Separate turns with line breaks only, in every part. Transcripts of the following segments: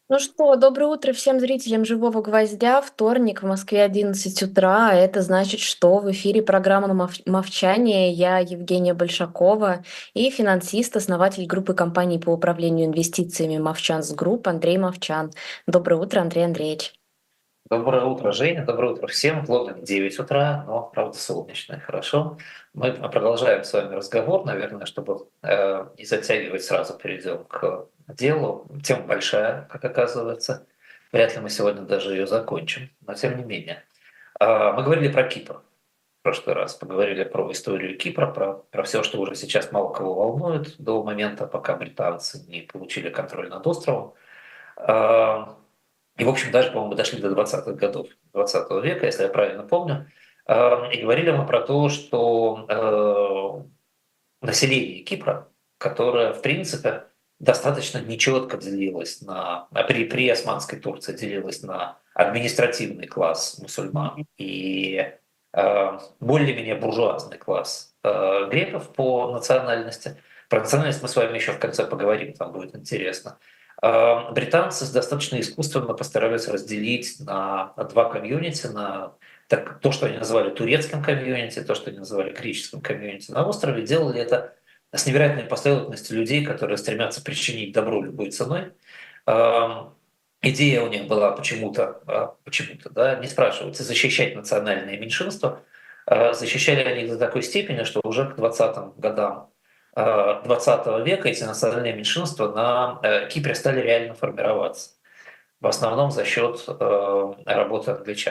Ну что, доброе утро всем зрителям «Живого гвоздя». Вторник, в Москве 11 утра. Это значит, что в эфире программа «Мовчание». Я Евгения Большакова и финансист, основатель группы компаний по управлению инвестициями «Мовчанс Групп» Андрей Мовчан. Доброе утро, Андрей Андреевич.
Доброе утро, Женя. Доброе утро всем. Плотно 9 утра, но, правда, солнечное. Хорошо. Мы продолжаем с вами разговор, наверное, чтобы не затягивать, сразу перейдем к делу. Тема большая, как оказывается. Вряд ли мы сегодня даже ее закончим, но тем не менее. Мы говорили про Кипр в прошлый раз, поговорили про историю Кипра, про все, что уже сейчас мало кого волнует до момента, пока британцы не получили контроль над островом. А, И, в общем, даже, по-моему, дошли до 20-х годов 20 века, если я правильно помню. И говорили мы про то, что население Кипра, которое, в принципе, достаточно нечетко делилось при Османской Турции делилось на административный класс мусульман и более-менее буржуазный класс греков по национальности. Про национальность мы с вами еще в конце поговорим, там будет интересно. Британцы достаточно искусственно постарались разделить на два комьюнити, то, что они называли турецким комьюнити, то, что они называли греческим комьюнити на острове, делали это с невероятной последовательностью людей, которые стремятся причинить добро любой ценой. Идея у них была почему-то, да, не спрашивается, защищать национальные меньшинства. Защищали они их до такой степени, что уже к 20-м годам 20 века эти национальные меньшинства на Кипре стали реально формироваться. В основном за счет работы англичан.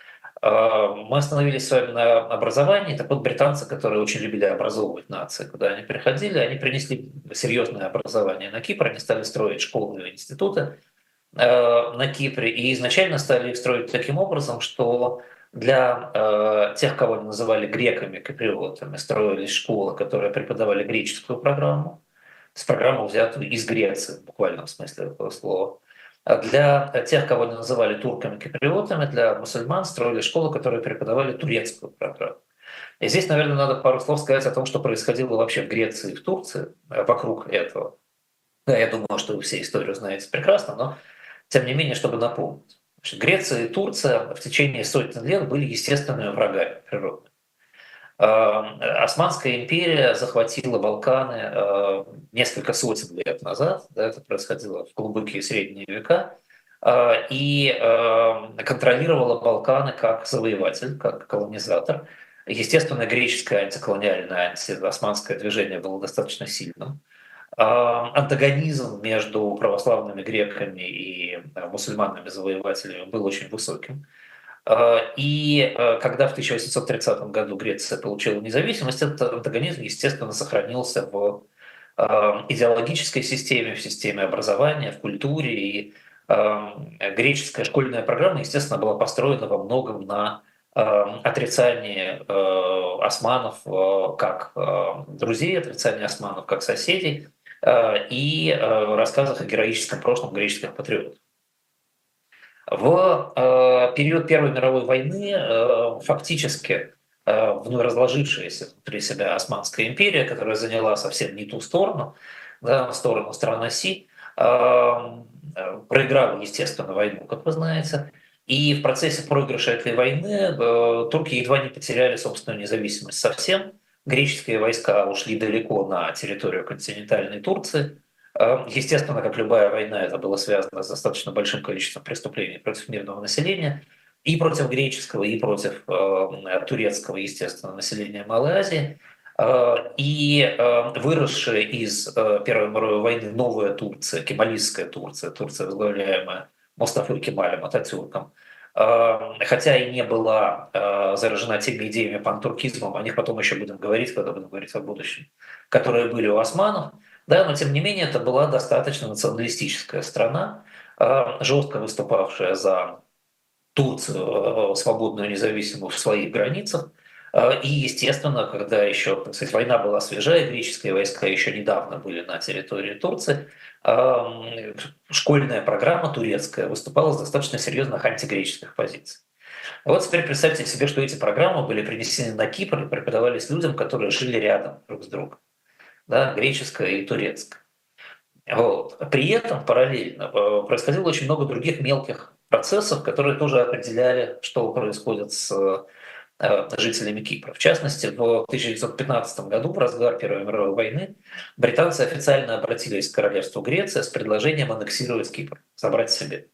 Мы остановились с вами на образовании. Так вот, британцы, которые очень любили образовывать нации, куда они приходили, они принесли серьезное образование на Кипр, они стали строить школы и институты на Кипре, и изначально стали их строить таким образом, что для тех, кого они называли греками, киприотами, строились школы, которые преподавали греческую программу, с программу, взятую из Греции, в буквальном смысле этого слова. А для тех, кого они называли турками-киприотами, для мусульман строили школы, которые преподавали турецкую программу. И здесь, наверное, надо пару слов сказать о том, что происходило вообще в Греции и в Турции вокруг этого. Да, я думаю, что вы все историю знаете прекрасно, но тем не менее, чтобы напомнить. Значит, Греция и Турция в течение сотен лет были естественными врагами природы. Османская империя захватила Балканы несколько сотен лет назад, да, это происходило в глубокие средние века, и контролировала Балканы как завоеватель, как колонизатор. Естественно, греческое антиколониальное, антиосманское движение было достаточно сильным. Антагонизм между православными греками и мусульманами-завоевателями был очень высоким. И когда в 1830 году Греция получила независимость, этот антагонизм, естественно, сохранился в идеологической системе, в системе образования, в культуре. И греческая школьная программа, естественно, была построена во многом на отрицании османов как друзей, отрицании османов как соседей и рассказах о героическом прошлом греческих патриотов. В период Первой мировой войны фактически вновь разложившаяся внутри себя Османская империя, которая заняла совсем не ту сторону, да, сторону стран оси, проиграла, естественно, войну, как вы знаете. И в процессе проигрыша этой войны турки едва не потеряли собственную независимость совсем. Греческие войска ушли далеко на территорию континентальной Турции. Естественно, как любая война, это было связано с достаточно большим количеством преступлений против мирного населения, и против греческого, и против турецкого, естественно, населения Малой Азии. И выросшая из Первой мировой войны новая Турция, кемалистская Турция, Турция, возглавляемая Мустафой Кемалем Ататюрком, хотя и не была заражена теми идеями пантуркизмом, о них потом еще будем говорить, когда будем говорить о будущем, которые были у османов, да, но тем не менее это была достаточно националистическая страна, жестко выступавшая за Турцию свободную, независимую в своих границах. И, естественно, когда еще, так сказать, война была свежая, греческие войска еще недавно были на территории Турции, школьная программа турецкая выступала с достаточно серьезных антигреческих позиций. Вот теперь представьте себе, что эти программы были принесены на Кипр и преподавались людям, которые жили рядом друг с другом, да, греческая и турецкая. Вот. При этом параллельно происходило очень много других мелких процессов, которые тоже определяли, что происходит с жителями Кипра. В частности, в 1915 году, в разгар Первой мировой войны, британцы официально обратились к королевству Греция с предложением аннексировать Кипр, забрать себе.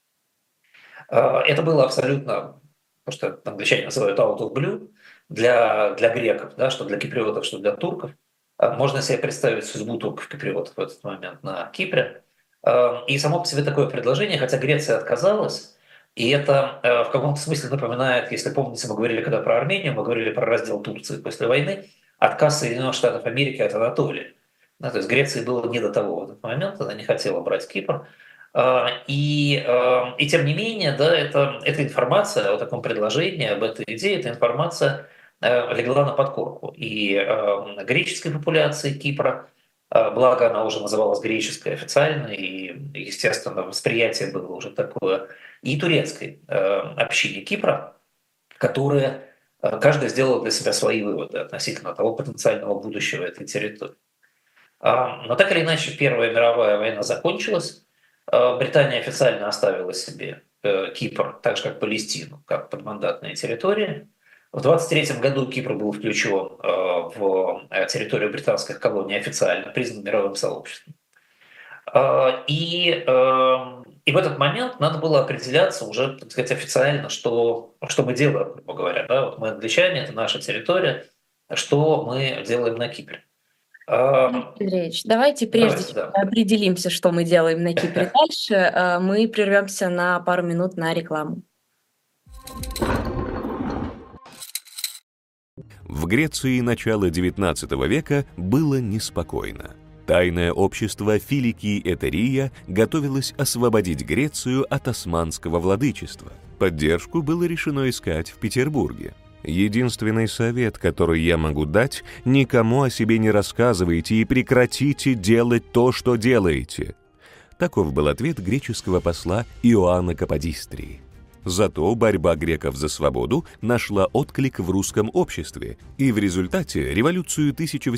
Это было абсолютно, то, что англичане называют out of blue, для греков, да, что для киприотов, что для турков. Можно себе представить судьбу турков-киприотов в этот момент на Кипре. И само по себе такое предложение, хотя Греция отказалась, и это в каком-то смысле напоминает, если помните, мы говорили когда про Армению, мы говорили про раздел Турции после войны, отказ Соединенных Штатов Америки от Анатолии. Да, то есть Греции было не до того в этот момент, она не хотела брать Кипр. И тем не менее, да, эта информация о таком предложении, об этой идее, эта информация легла на подкорку и греческой популяции Кипра, благо она уже называлась греческой официально, и, естественно, восприятие было уже такое, и турецкой общине Кипра, которая каждая сделала для себя свои выводы относительно того потенциального будущего этой территории. Но так или иначе, Первая мировая война закончилась. Британия официально оставила себе Кипр, так же как Палестину, как подмандатные территории. В 1923 году Кипр был включен в территорию британских колоний официально, признан мировым сообществом. И в этот момент надо было определяться уже, так сказать, официально, что мы делаем, грубо говоря. Да? Вот мы англичане, это наша территория, что мы делаем на Кипре.
Дмитрий Андреевич, давайте, прежде
Давайте,
чем
да.
мы определимся, что мы делаем на Кипре дальше, мы прервемся на пару минут на рекламу.
В Греции начала XIX века было неспокойно. Тайное общество Филики Этерия готовилось освободить Грецию от османского владычества. Поддержку было решено искать в Петербурге. Единственный совет, который я могу дать, никому о себе не рассказывайте и прекратите делать то, что делаете. Таков был ответ греческого посла Иоанна Каподистрии. Зато борьба греков за свободу нашла отклик в русском обществе, и в результате революцию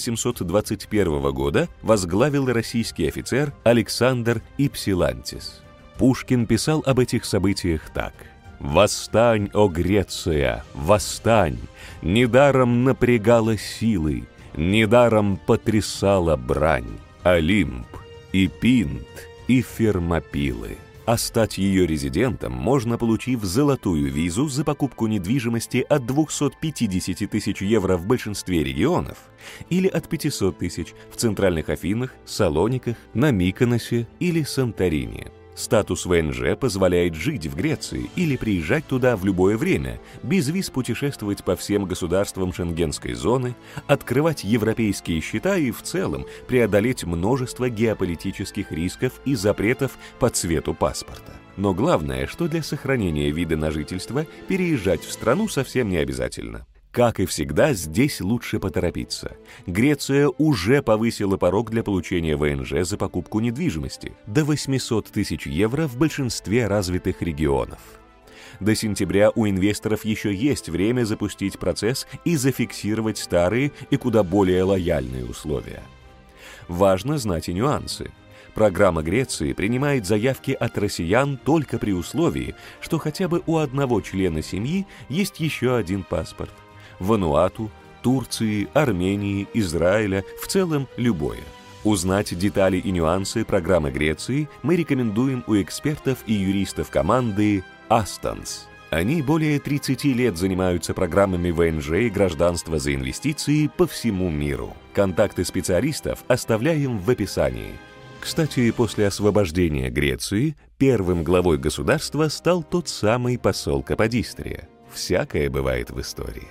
1821 года возглавил российский офицер Александр Ипсилантис. Пушкин писал об этих событиях так: «Восстань, о Греция, восстань! Недаром напрягала силы, недаром потрясала брань, Олимп и Пинт и Фермопилы». А стать ее резидентом можно, получив золотую визу за покупку недвижимости от 250 тысяч евро в большинстве регионов или от 500 тысяч в центральных Афинах, Салониках, на Миконосе или Санторини. Статус ВНЖ позволяет жить в Греции или приезжать туда в любое время, без виз путешествовать по всем государствам Шенгенской зоны, открывать европейские счета и в целом преодолеть множество геополитических рисков и запретов по цвету паспорта. Но главное, что для сохранения вида на жительство переезжать в страну совсем не обязательно. Как и всегда, здесь лучше поторопиться. Греция уже повысила порог для получения ВНЖ за покупку недвижимости до 800 тысяч евро в большинстве развитых регионов. До сентября у инвесторов еще есть время запустить процесс и зафиксировать старые и куда более лояльные условия. Важно знать и нюансы. Программа Греции принимает заявки от россиян только при условии, что хотя бы у одного члена семьи есть еще один паспорт. Вануату, Турции, Армении, Израиля, в целом любое. Узнать детали и нюансы программы Греции мы рекомендуем у экспертов и юристов команды Астонс. Они более 30 лет занимаются программами ВНЖ и гражданства за инвестиции по всему миру. Контакты специалистов оставляем в описании. Кстати, после освобождения Греции первым главой государства стал тот самый посол Каподистрия. Всякое бывает в истории.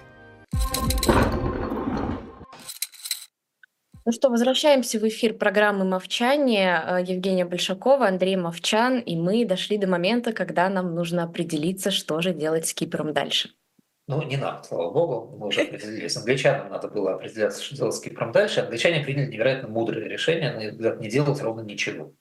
Ну что, возвращаемся в эфир программы «Мовчание». Евгения Большакова, Андрей Мовчан, и мы дошли до момента, когда нам нужно определиться, что же делать с Кипром дальше.
Ну, не нам, слава богу, мы уже определились. Англичанам надо было определяться, что делать с Кипром дальше. Англичане приняли невероятно мудрое решение, на их взгляд, не делать ровно ничего.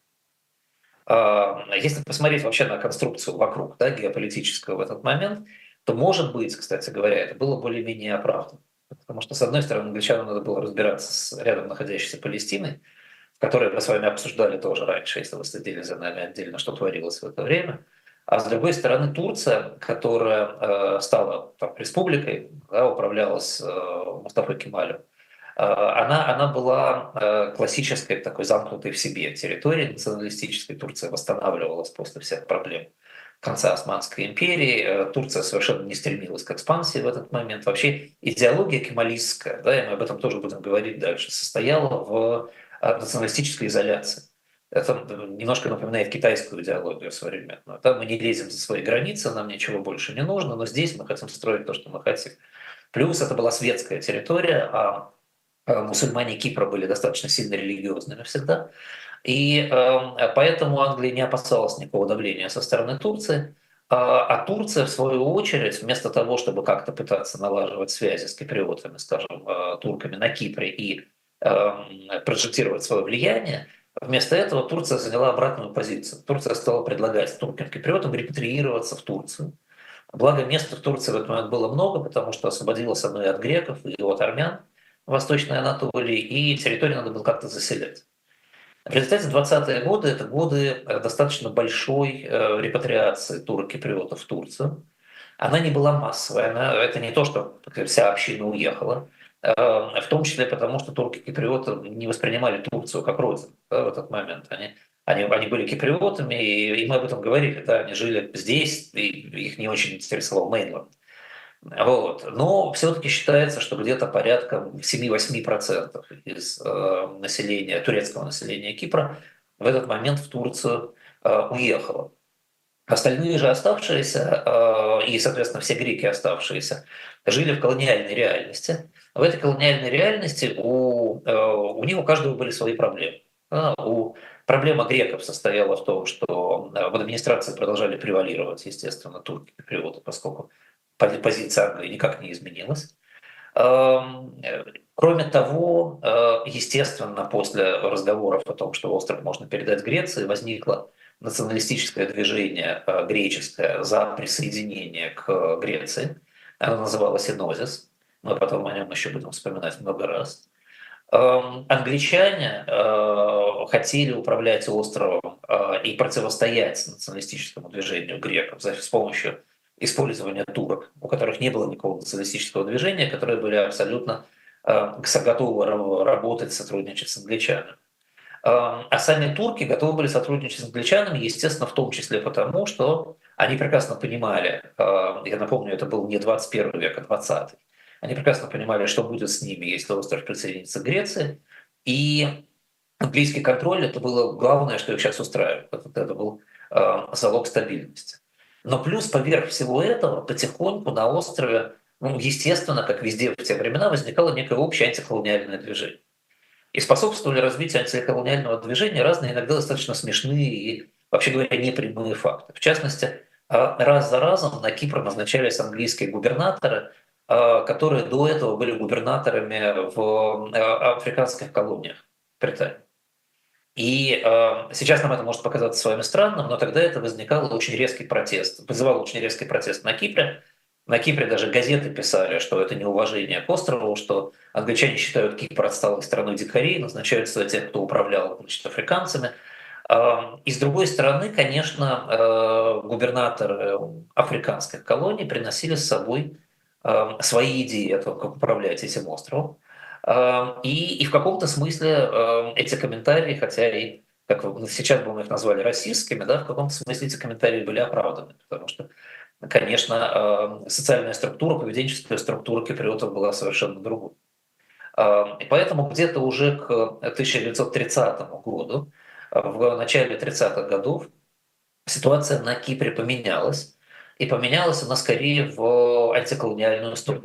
Если посмотреть вообще на конструкцию вокруг, да, геополитическую в этот момент, то, может быть, кстати говоря, это было более-менее оправдано. Потому что, с одной стороны, англичанам надо было разбираться с рядом находящейся Палестиной, которые мы с вами обсуждали тоже раньше, если вы следили за нами отдельно, что творилось в это время. А с другой стороны, Турция, которая стала там, республикой, да, управлялась Мустафой Кемалем, она была классической такой замкнутой в себе территорией националистической. Турция восстанавливалась после всех проблем конца Османской империи. Турция совершенно не стремилась к экспансии в этот момент. Вообще идеология кемалистская, да, и мы об этом тоже будем говорить дальше, состояла в националистической изоляции. Это немножко напоминает китайскую идеологию современную. Там мы не лезем за свои границы, нам ничего больше не нужно, но здесь мы хотим строить то, что мы хотим. Плюс это была светская территория, а мусульмане Кипра были достаточно сильно религиозными всегда. И поэтому Англия не опасалась никакого давления со стороны Турции. А Турция, в свою очередь, вместо того, чтобы как-то пытаться налаживать связи с киприотами, скажем, турками на Кипре и проджектировать свое влияние, вместо этого Турция заняла обратную позицию. Турция стала предлагать туркам-киприотам репатриироваться в Турцию. Благо, места в Турции в этот момент было много, потому что освободилось оно и от греков, и от армян в Восточной Анатолии, и территорию надо было как-то заселять. В результате 20-е годы – это годы достаточно большой репатриации турок-киприотов в Турцию. Она не была массовой, это не то, что вся община уехала, в том числе потому, что турки-киприоты не воспринимали Турцию как родину, да, в этот момент. Они были киприотами, и мы об этом говорили, да, они жили здесь, и их не очень интересовал Мейнланд. Вот. Но все-таки считается, что где-то порядка 7-8% из населения, турецкого населения Кипра в этот момент в Турцию уехало. Остальные же оставшиеся, и, соответственно, все греки оставшиеся, жили в колониальной реальности. В этой колониальной реальности у них у каждого были свои проблемы. Проблема греков состояла в том, что в администрации продолжали превалировать, естественно, турки-киприоты, поскольку позиция Англии никак не изменилась. Кроме того, естественно, после разговоров о том, что остров можно передать Греции, возникло националистическое движение греческое за присоединение к Греции. Оно называлось «Энозис». Мы потом о нем еще будем вспоминать много раз. Англичане хотели управлять островом и противостоять националистическому движению греков с помощью использования турок, у которых не было никакого националистического движения, которые были абсолютно готовы работать, сотрудничать с англичанами. А сами турки готовы были сотрудничать с англичанами, естественно, в том числе потому, что они прекрасно понимали, я напомню, это был не 21 век, а 20-й, они прекрасно понимали, что будет с ними, если остров присоединится к Греции, и английский контроль – это было главное, что их сейчас устраивает, это был залог стабильности. Но плюс поверх всего этого потихоньку на острове, естественно, как везде в те времена, возникало некое общее антиколониальное движение. И способствовали развитию антиколониального движения разные, иногда достаточно смешные и, вообще говоря, непрямые факты. В частности, раз за разом на Кипр назначались английские губернаторы, которые до этого были губернаторами в африканских колониях Британии. И сейчас нам это может показаться с вами странным, но тогда это вызывало очень резкий протест на Кипре. На Кипре даже газеты писали, что это неуважение к острову, что англичане считают Кипр отсталой страной дикарей, назначают сюда тех, кто управлял, значит, африканцами. И с другой стороны, конечно, губернаторы африканских колоний приносили с собой свои идеи о том, как управлять этим островом. И в каком-то смысле эти комментарии, хотя и, как сейчас бы мы их назвали, расистскими, да, в каком-то смысле эти комментарии были оправданы, потому что, конечно, социальная структура, поведенческая структура киприотов была совершенно другой. И поэтому где-то уже к 1930 году, в начале 30-х годов, ситуация на Кипре поменялась, и поменялась она скорее в антиколониальную сторону.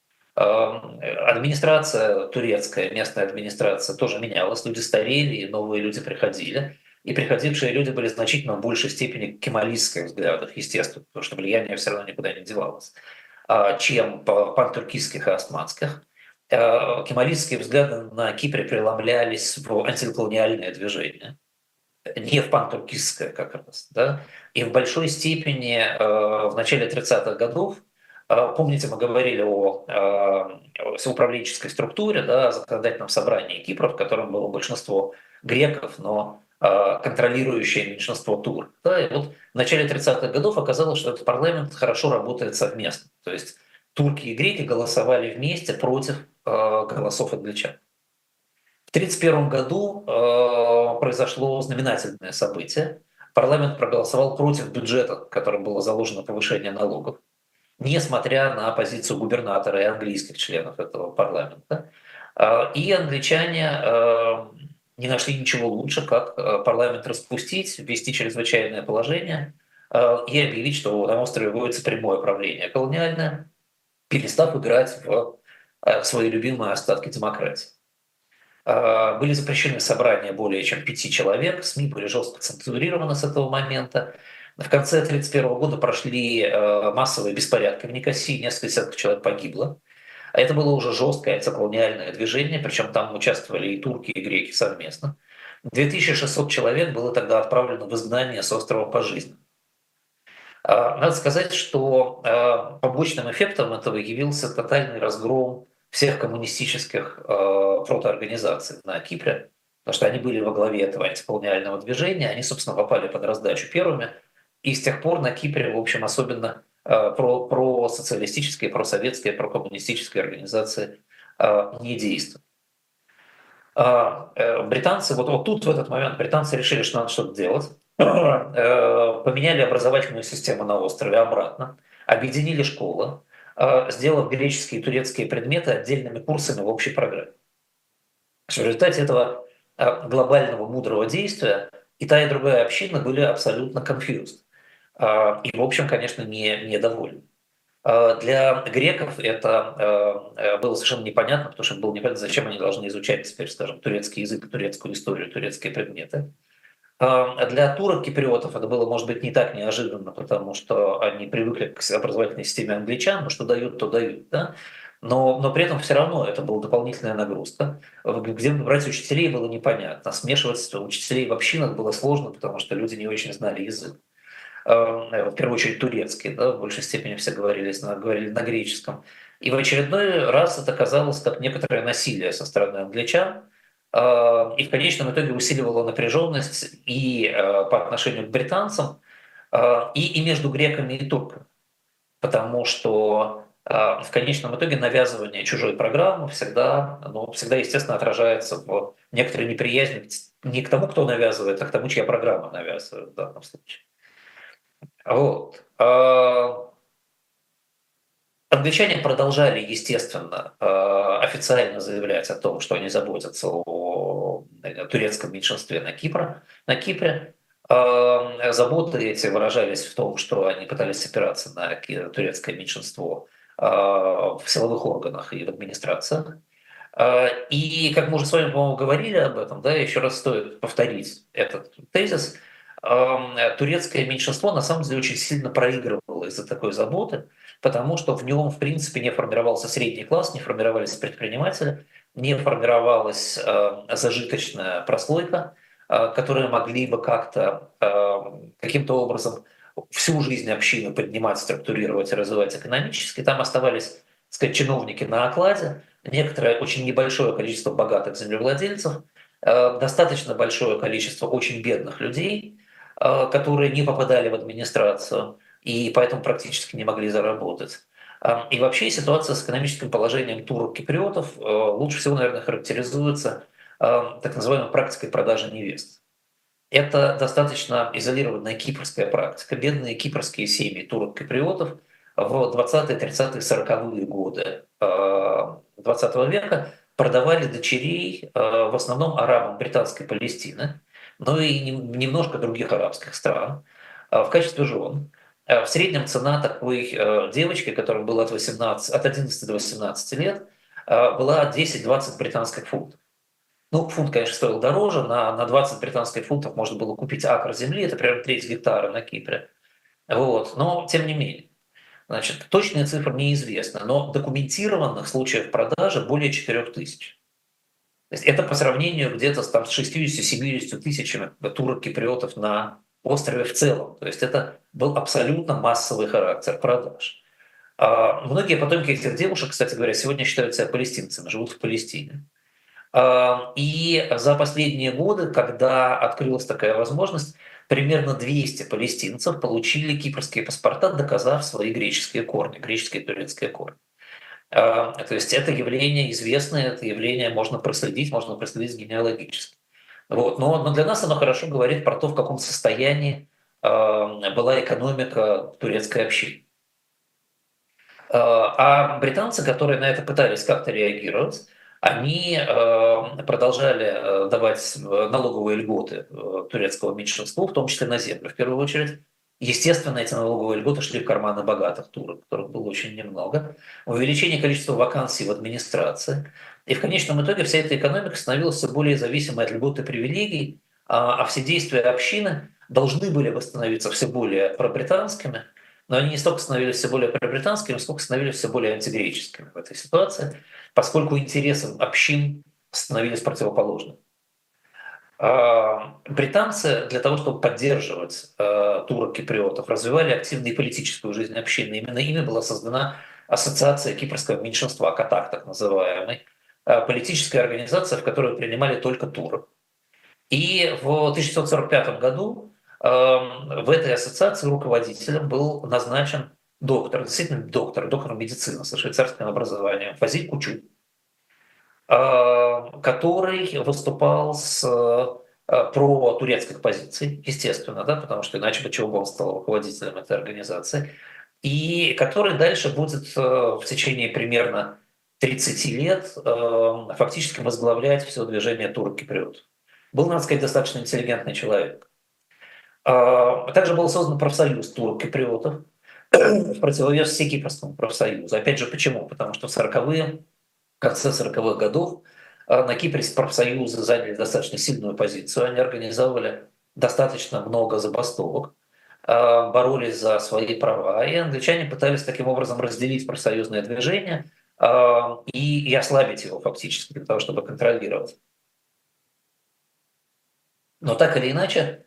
Администрация турецкая, местная администрация тоже менялась, люди старели, и новые люди приходили. И приходившие люди были значительно в большей степени кемалистских взглядов, естественно, потому что влияние все равно никуда не девалось, чем пантуркистских и османских. Кемалистские взгляды на Кипре преломлялись в антиколониальное движение, не в пантуркистское как раз. Да? И в большой степени в начале 30-х годов, помните, мы говорили о управленческой структуре, да, о законодательном собрании Кипра, в котором было большинство греков, но контролирующее меньшинство турок. Да, и вот в начале 30-х годов оказалось, что этот парламент хорошо работает совместно. То есть турки и греки голосовали вместе против голосов англичан. В 1931 году произошло знаменательное событие. Парламент проголосовал против бюджета, в котором было заложено повышение налогов, несмотря на позицию губернатора и английских членов этого парламента. И англичане не нашли ничего лучше, как парламент распустить, ввести чрезвычайное положение и объявить, что на острове вводится прямое правление колониальное, перестав играть в свои любимые остатки демократии. Были запрещены собрания более чем 5 человек, СМИ были жестко цензурированы с этого момента. В конце 1931 года прошли массовые беспорядки в Никосии, несколько десятков человек погибло. А это было уже жесткое антиколониальное движение, причем там участвовали и турки, и греки совместно. 2600 человек было тогда отправлено в изгнание с острова пожизненно. Надо сказать, что побочным эффектом этого явился тотальный разгром всех коммунистических протоорганизаций на Кипре, потому что они были во главе этого антиколониального движения, они, собственно, попали под раздачу первыми, и с тех пор на Кипре, в общем, особенно просоциалистические, просоветские, прокоммунистические организации не действуют. Британцы, вот тут в этот момент британцы решили, что надо что-то делать, поменяли образовательную систему на острове обратно, объединили школы, сделав греческие и турецкие предметы отдельными курсами в общей программе. В результате этого глобального мудрого действия и та, и другая община были абсолютно confused. И, в общем, конечно, недовольны. Для греков это было совершенно непонятно, потому что было непонятно, зачем они должны изучать теперь, скажем, турецкий язык, турецкую историю, турецкие предметы. А для турок-киприотов это было, может быть, не так неожиданно, потому что они привыкли к образовательной системе англичан, но что дают, то дают. Да? Но при этом все равно это была дополнительная нагрузка. Где брать учителей было непонятно. Смешивать учителей в общинах было сложно, потому что люди не очень знали язык. В первую очередь турецкий, да, в большей степени все говорили на греческом. И в очередной раз это казалось как некоторое насилие со стороны англичан, и в конечном итоге усиливало напряженность и по отношению к британцам, и между греками и турками. Потому что в конечном итоге навязывание чужой программы всегда, естественно, отражается в некоторой неприязни не к тому, кто навязывает, а к тому, чья программа навязывает в данном случае. Вот. Англичане продолжали, естественно, официально заявлять о том, что они заботятся о турецком меньшинстве на Кипре. Заботы эти выражались в том, что они пытались опираться на турецкое меньшинство в силовых органах и в администрациях. И, как мы уже с вами, по-моему, говорили об этом, да, еще раз стоит повторить этот тезис, турецкое меньшинство на самом деле очень сильно проигрывало из-за такой заботы, потому что в нем, в принципе, не формировался средний класс, не формировались предприниматели, не формировалась зажиточная прослойка, которые могли бы как-то, каким-то образом всю жизнь общины поднимать, структурировать и развивать экономически. Там оставались, так сказать, чиновники на окладе, некоторое очень небольшое количество богатых землевладельцев, достаточно большое количество очень бедных людей, которые не попадали в администрацию и поэтому практически не могли заработать. И вообще ситуация с экономическим положением турок-киприотов лучше всего, наверное, характеризуется так называемой практикой продажи невест. Это достаточно изолированная кипрская практика. Бедные кипрские семьи турок-киприотов в 20-е, 30-е, 40-е годы 20 века продавали дочерей в основном арабам британской Палестины, но и немножко других арабских стран в качестве жен. В среднем цена такой девочки, которой было от 11 до 18 лет, была 10-20 британских фунтов. Ну, фунт, конечно, стоил дороже, на 20 британских фунтов можно было купить акр земли, это примерно треть гектара на Кипре. Вот. Но тем не менее. Значит, точные цифры неизвестны, но документированных случаев продажи более 4000. То есть это по сравнению где-то с 60-70 тысячами турок-киприотов на острове в целом. То есть это был абсолютно массовый характер продаж. Многие потомки этих девушек, кстати говоря, сегодня считают себя палестинцами, живут в Палестине. И за последние годы, когда открылась такая возможность, примерно 200 палестинцев получили кипрские паспорта, доказав свои греческие корни, греческие и турецкие корни. То есть это явление известное, это явление можно проследить генеалогически. Вот. Но для нас оно хорошо говорит про то, в каком состоянии была экономика турецкой общины. А британцы, которые на это пытались как-то реагировать, они продолжали давать налоговые льготы турецкого меньшинству, в том числе на землю в первую очередь. Естественно, эти налоговые льготы шли в карманы богатых турок, которых было очень немного. Увеличение количества вакансий в администрации. И в конечном итоге вся эта экономика становилась все более зависимой от льгот и привилегий, а все действия общины должны были бы становиться все более пробританскими, но они не столько становились все более пробританскими, сколько становились все более антигреческими в этой ситуации, поскольку интересы общин становились противоположными. Британцы для того, чтобы поддерживать турок-киприотов, развивали активную политическую жизнь общины. Именно ими была создана ассоциация кипрского меньшинства, Катак так называемый, политическая организация, в которой принимали только турок. И в 1945 году в этой ассоциации руководителем был назначен доктор, действительно доктор медицины со швейцарским образованием Фазиль Кучу, который выступал с про турецких позиций, естественно, да, потому что иначе бы чего бы он стал руководителем этой организации, и который дальше будет в течение примерно 30 лет фактически возглавлять все движение турок-киприотов. Был, надо сказать, достаточно интеллигентный человек. Также был создан профсоюз турок-киприотов в противовес всекипрскому профсоюзу. Опять же, почему? Потому что в 40-е, в конце 40-х годов на Кипре профсоюзы заняли достаточно сильную позицию. Они организовывали достаточно много забастовок, боролись за свои права, и англичане пытались таким образом разделить профсоюзное движение и ослабить его фактически для того, чтобы контролировать. Но так или иначе,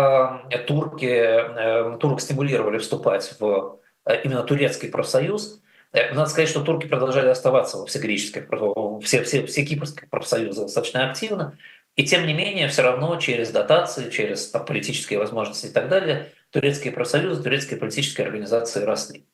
турок стимулировали вступать в именно турецкий профсоюз. Надо сказать, что турки продолжали оставаться во всегреческих, все кипрских профсоюзы достаточно активно, и тем не менее, все равно через дотации, через политические возможности и так далее, турецкие профсоюзы, турецкие политические организации росли.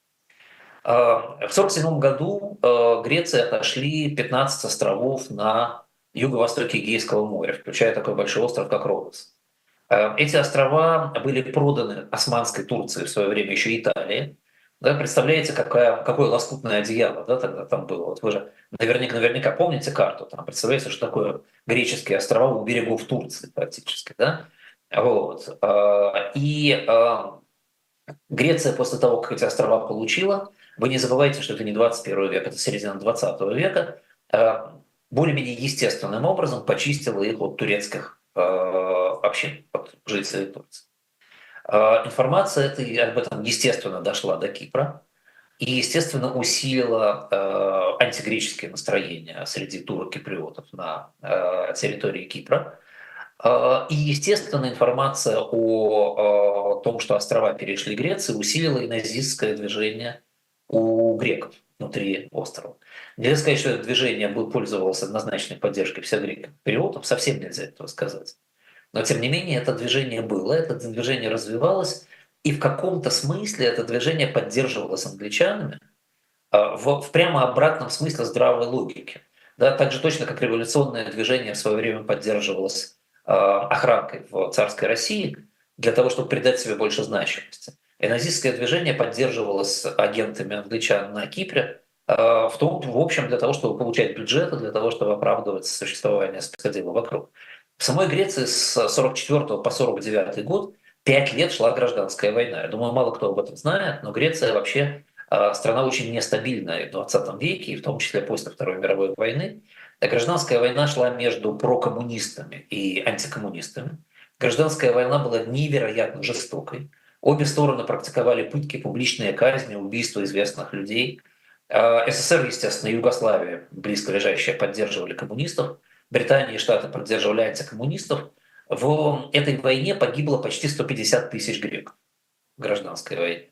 В 1947 году Греции отошли 15 островов на юго-востоке Эгейского моря, включая такой большой остров, как Родос. Эти острова были проданы Османской Турции в свое время еще Италии. Да, представляете, какое лоскутное одеяло, да, тогда там было. Вот вы же наверняка помните карту. Там представляете, что такое греческие острова у берегов Турции практически. Да? Вот. И Греция после того, как эти острова получила, вы не забывайте, что это не 21 век, это середина 20 века, более-менее естественным образом почистила их от турецких общин, от жителей Турции. Информация об этом, естественно, дошла до Кипра и, естественно, усилила антигреческие настроения среди турок-киприотов на территории Кипра. И, естественно, информация о том, что острова перешли Греции, усилила и назистское движение у греков внутри острова. Нельзя сказать, что это движение пользовалось однозначной поддержкой всех греков-киприотов, совсем нельзя этого сказать. Но, тем не менее, это движение было, это движение развивалось, и в каком-то смысле это движение поддерживалось англичанами в прямо обратном смысле здравой логики. Да, так же точно, как революционное движение в свое время поддерживалось охранкой в царской России для того, чтобы придать себе больше значимости. И назистское движение поддерживалось агентами англичан на Кипре, в общем, для того, чтобы получать бюджеты, для того, чтобы оправдывать существование спецотдела вокруг. В самой Греции с 1944 по 1949 год 5 лет шла гражданская война. Я думаю, мало кто об этом знает, но Греция вообще страна очень нестабильная в 20 веке, и в том числе после Второй мировой войны. Гражданская война шла между прокоммунистами и антикоммунистами. Гражданская война была невероятно жестокой. Обе стороны практиковали пытки, публичные казни, убийства известных людей. СССР, естественно, и Югославия, близко лежащие, поддерживали коммунистов. Британия и Штаты поддерживали антикоммунистов. В этой войне погибло почти 150 тысяч греков в гражданской войне.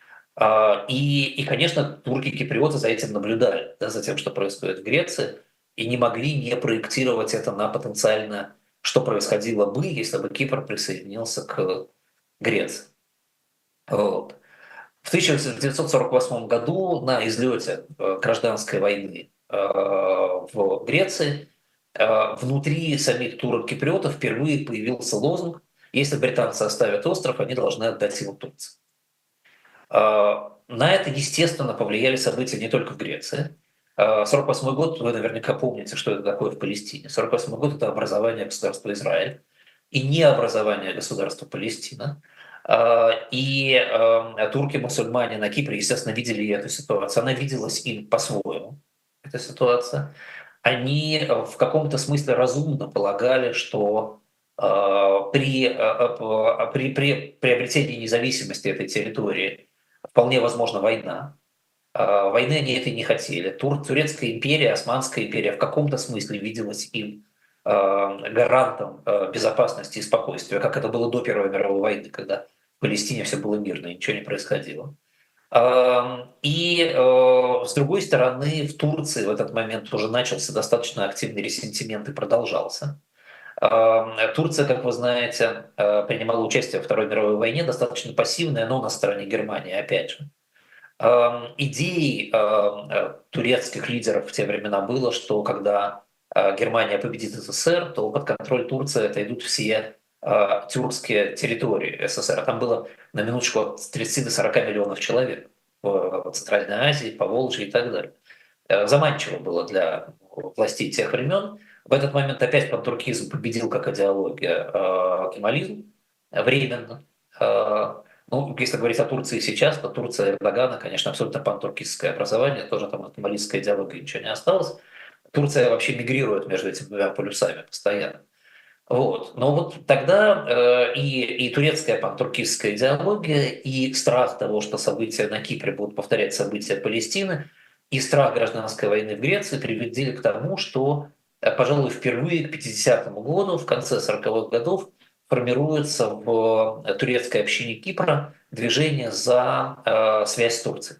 И, конечно, турки-киприоты за этим наблюдали, да, за тем, что происходит в Греции. и не могли не проектировать это на потенциально, что происходило бы, если бы Кипр присоединился к Греции. Вот. В 1948 году на излете гражданской войны в Греции внутри самих турок-киприотов впервые появился лозунг: если британцы оставят остров, они должны отдать его Турции. На это, естественно, повлияли события не только в Греции. 1948 год, вы наверняка помните, что это такое в Палестине. 1948 год – это образование государства Израиль и не образование государства Палестина. И турки-мусульмане на Кипре, естественно, видели эту ситуацию. Она виделась им по-своему, эта ситуация. Они в каком-то смысле разумно полагали, что при приобретении независимости этой территории вполне возможна война. Войны они этой не хотели. Турецкая империя, Османская империя в каком-то смысле виделась им гарантом безопасности и спокойствия, как это было до Первой мировой войны, когда в Палестине все было мирно, ничего не происходило. И с другой стороны, в Турции в этот момент уже начался достаточно активный ресентимент и продолжался. Турция, как вы знаете, принимала участие во Второй мировой войне, достаточно пассивная, но на стороне Германии, опять же. Идеей турецких лидеров в те времена было, что когда Германия победит СССР, то под контроль Турции отойдут все тюркские территории СССР. Там было на минуточку от 30 до 40 миллионов человек в Центральной Азии, по Волжье и так далее. Заманчиво было для властей тех времен. В этот момент опять пантуркизм победил как идеология кемализм временно. Ну, если говорить о Турции сейчас, то Турция Эрдогана, конечно, абсолютно пантуркистское образование, тоже там от кемалистской идеологии ничего не осталось. Турция вообще мигрирует между этими двумя полюсами постоянно. Вот. Но вот тогда и турецкая пантуркистская идеология, и страх того, что события на Кипре будут повторять события Палестины, и страх гражданской войны в Греции привели к тому, что, пожалуй, впервые к 50-му году, в конце 40-х годов, формируется в турецкой общине Кипра движение за связь с Турцией.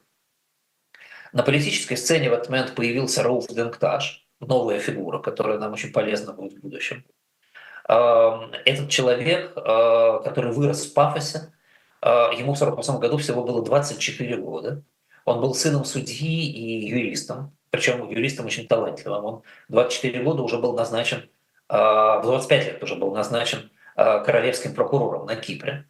На политической сцене в этот момент появился Рауф Денкташ, новая фигура, которая нам очень полезна будет в будущем. Этот человек, который вырос в Пафосе, ему в 1948 году всего было 24 года. Он был сыном судьи и юристом, причем юристом очень талантливым. Он в 24 года уже был назначен, в 25 лет уже был назначен королевским прокурором на Кипре.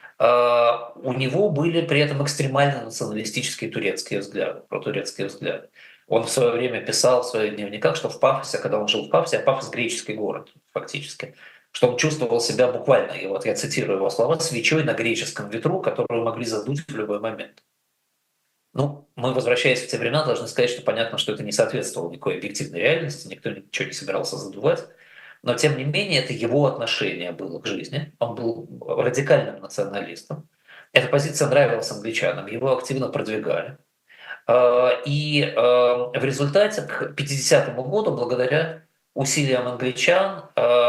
У него были при этом экстремально националистические турецкие взгляды, протурецкие взгляды. Он в свое время писал в своих дневниках, что в Пафосе, когда он жил в Пафосе, а Пафос — греческий город фактически, что он чувствовал себя буквально, и вот я цитирую его слова, свечой на греческом ветру, которую могли задуть в любой момент. Ну, мы, возвращаясь в те времена, должны сказать, что понятно, что это не соответствовало никакой объективной реальности, никто ничего не собирался задувать. Но, тем не менее, это его отношение было к жизни. Он был радикальным националистом. Эта позиция нравилась англичанам, его активно продвигали. И в результате к 50-му году, благодаря усилиям англичан,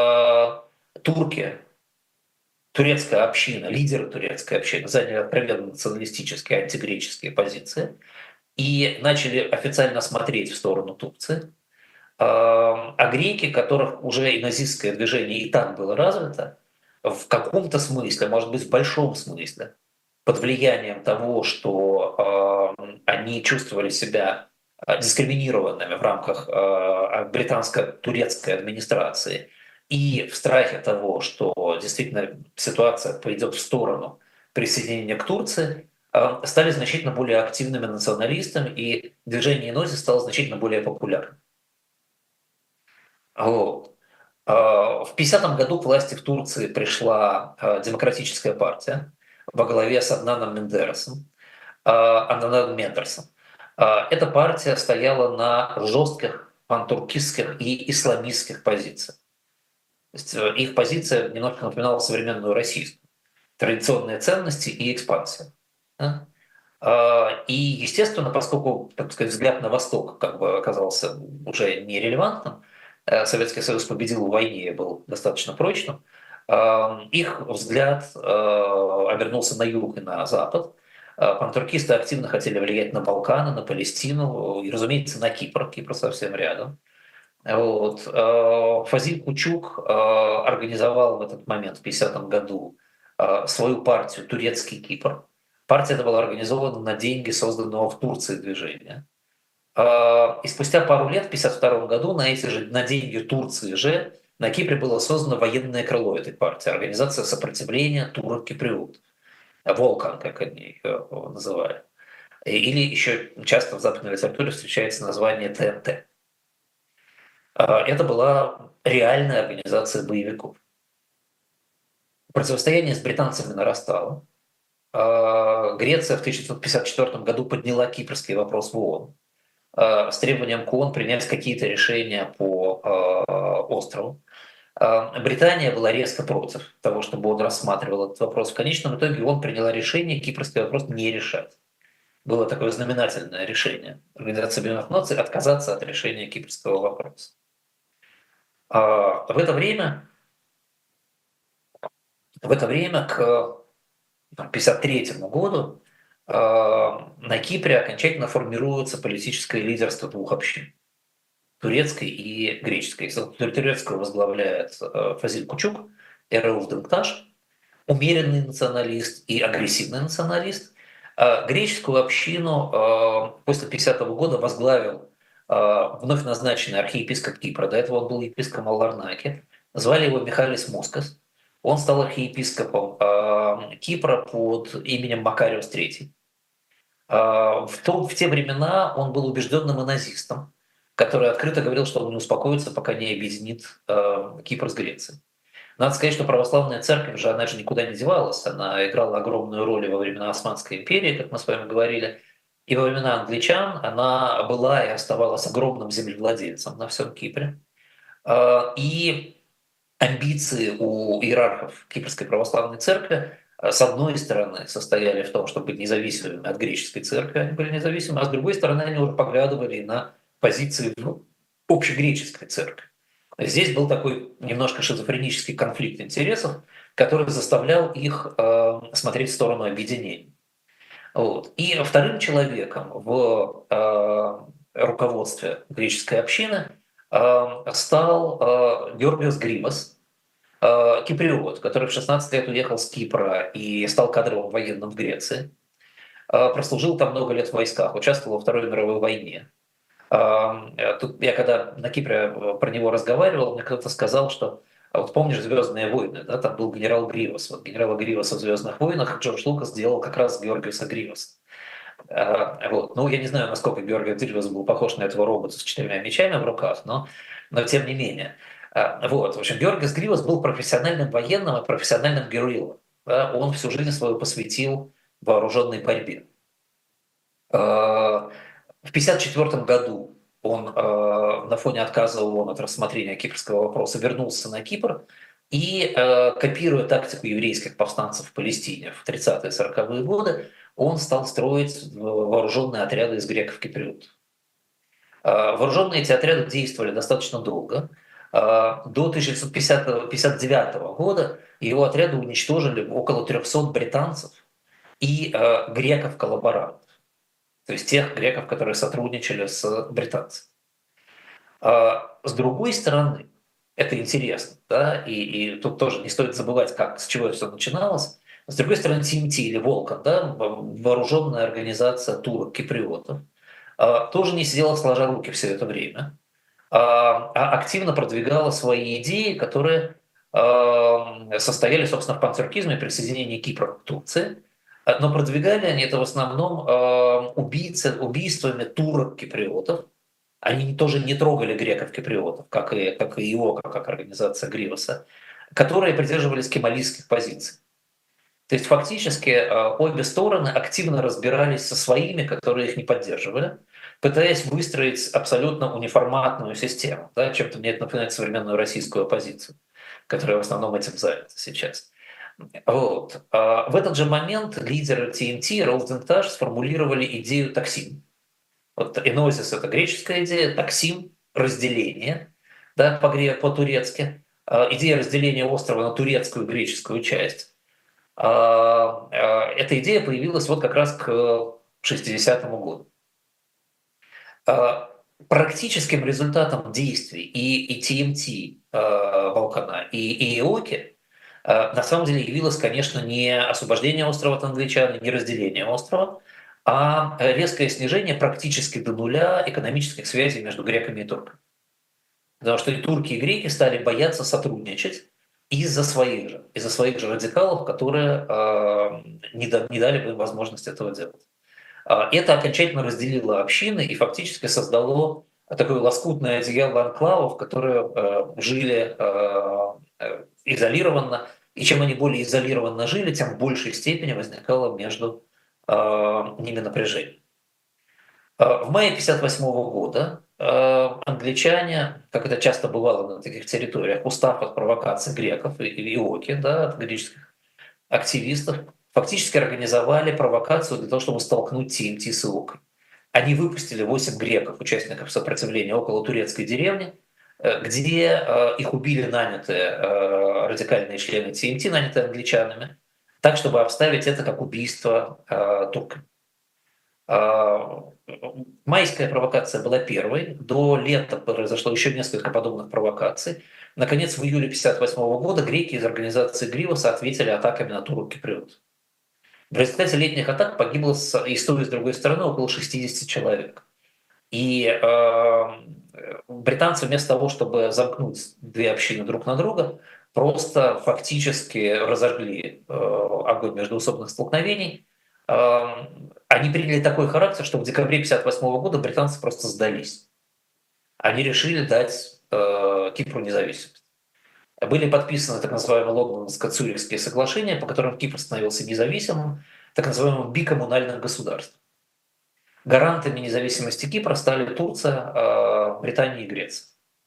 турецкая община, лидеры турецкой общины заняли откровенно националистические, антигреческие позиции и начали официально смотреть в сторону Турции. А греки, которых уже и назистское движение и так было развито, в каком-то смысле, может быть, в большом смысле, под влиянием того, что они чувствовали себя дискриминированными в рамках британско-турецкой администрации, и в страхе того, что действительно ситуация пойдет в сторону присоединения к Турции, стали значительно более активными националистами, и движение Нози стало значительно более популярным. Вот. В 50-м году к власти в Турции пришла демократическая партия во главе с Аднаном Мендерсом. Эта партия стояла на жестких пантуркистских и исламистских позициях. То есть их позиция немножко напоминала современную российскую. Традиционные ценности и экспансия. Да? И, естественно, поскольку, так сказать, взгляд на Восток как бы оказался уже нерелевантным, Советский Союз победил в войне и был достаточно прочным, их взгляд обернулся на юг и на запад. Пантуркисты активно хотели влиять на Балканы, на Палестину и, разумеется, на Кипр. Кипр совсем рядом. Вот. Фазиль Кучук организовал в этот момент, в 50-м году, свою партию «Турецкий Кипр». Партия эта была организована на деньги созданного в Турции движения. И спустя пару лет, в 1952 году, на деньги Турции же на Кипре было создано военное крыло этой партии, организация сопротивления турок-киприот, Волкан, как они ее называют. Или еще часто в западной литературе встречается название ТНТ. Это была реальная организация боевиков. Противостояние с британцами нарастало. Греция в 1954 году подняла кипрский вопрос в ООН с требованием к ООН принять какие-то решения по острову. Британия была резко против того, чтобы он рассматривал этот вопрос. В конечном итоге он приняла решение кипрский вопрос не решать. Было такое знаменательное решение Организации Объединенных Наций отказаться от решения кипрского вопроса. В это время к 1953 году на Кипре окончательно формируется политическое лидерство двух общин – турецкой и греческой. Турецкую возглавляет Фазиль Кучук, Эрауф Демкташ, умеренный националист и агрессивный националист. Греческую общину после 50-го года возглавил вновь назначенный архиепископ Кипра. До этого он был епископом Ларнаки. Звали его Михалис Мускас. Он стал архиепископом Кипра под именем Макариус III. В те времена он был убежденным моназистом, который открыто говорил, что он не успокоится, пока не объединит Кипр с Грецией. Надо сказать, что православная церковь же, она же никуда не девалась, она играла огромную роль во времена Османской империи, как мы с вами говорили, и во времена англичан она была и оставалась огромным землевладельцем на всем Кипре. И амбиции у иерархов Кипрской православной церкви с одной стороны состояли в том, чтобы быть независимыми от греческой церкви, они были независимы, а с другой стороны они уже поглядывали на позиции общегреческой церкви. Здесь был такой немножко шизофренический конфликт интересов, который заставлял их смотреть в сторону объединения. Вот. И вторым человеком в руководстве греческой общины стал Георгиос Гримас, киприот, который в 16 лет уехал с Кипра и стал кадровым военным в Греции. Прослужил там много лет в войсках, участвовал во Второй мировой войне. Тут я когда на Кипре про него разговаривал, мне кто-то сказал, что вот помнишь «Звездные войны», да, там был генерал Гривас. Вот генерала Гриваса в «Звездных войнах» Джордж Лукас сделал как раз Георгиуса Гриваса. Вот. Ну, я не знаю, насколько Георгий Гривас был похож на этого робота с 4 мечами в руках, но тем не менее. Вот. В общем, Георгиос Гривас был профессиональным военным и профессиональным героилом. Да? Он всю жизнь свою посвятил вооруженной борьбе. В 1954 году он на фоне отказа ООН от рассмотрения кипрского вопроса вернулся на Кипр и, копируя тактику еврейских повстанцев в Палестине в 30-40-е годы, он стал строить вооруженные отряды из греков-киприотов. Вооруженные эти отряды действовали достаточно долго. До 1959 года его отряды уничтожили около 300 британцев и греков-коллаборантов. То есть тех греков, которые сотрудничали с британцами. С другой стороны, это интересно, да, и тут тоже не стоит забывать, с чего это все начиналось. С другой стороны, ТМТ или Волкан, да, вооруженная организация турок-киприотов, тоже не сидела сложа руки все это время, а активно продвигала свои идеи, которые состояли, собственно, в пантюркизме, присоединении Кипра к Турции. Но продвигали они это в основном убийствами турок-киприотов. Они тоже не трогали греков-киприотов, как и его, как организация Гриваса, которые придерживались кемалистских позиций. То есть фактически обе стороны активно разбирались со своими, которые их не поддерживали, пытаясь выстроить абсолютно униформатную систему. Да? Чем-то мне это напоминает современную российскую оппозицию, которая в основном этим занята сейчас. Вот. В этот же момент лидеры ТНТ, Раул Демкташ, сформулировали идею таксим. Вот энозис — это греческая идея, таксим — разделение, да, по-турецки. Идея разделения острова на турецкую и греческую часть. Эта идея появилась вот как раз к 60-му году. Практическим результатом действий и TMT Волкана, и Иоки на самом деле явилось, конечно, не освобождение острова от англичан, не разделение острова, а резкое снижение практически до нуля экономических связей между греками и турками. Потому что и турки, и греки стали бояться сотрудничать из-за своих же радикалов, которые не дали бы им возможность этого делать. Это окончательно разделило общины и фактически создало такое лоскутное одеяло анклавов, которые жили изолированно, и чем они более изолированно жили, тем в большей степени возникало между ними напряжение. В мае 1958 года англичане, как это часто бывало на таких территориях, устав от провокаций греков и иоки, да, от греческих активистов, фактически организовали провокацию для того, чтобы столкнуть ТМТ с иокой. Они выпустили 8 греков, участников сопротивления, около турецкой деревни, где их убили нанятые радикальные члены ТМТ, нанятые англичанами, так, чтобы обставить это как убийство турками. Майская провокация была первой. До лета произошло еще несколько подобных провокаций. Наконец, в июле 1958 года греки из организации Гривоса ответили атаками на турок Киприот. В результате летних атак погибло и с той, и с другой стороны около 60 человек. И британцы вместо того, чтобы замкнуть две общины друг на друга, просто фактически разожгли огонь междоусобных столкновений. Они приняли такой характер, что в декабре 1958 года британцы просто сдались. Они решили дать Кипру независимость. Были подписаны так называемые Лондонско-Цюрихские соглашения, по которым Кипр становился независимым, так называемым бикоммунальным государством. Гарантами независимости Кипра стали Турция, Британия и Греция.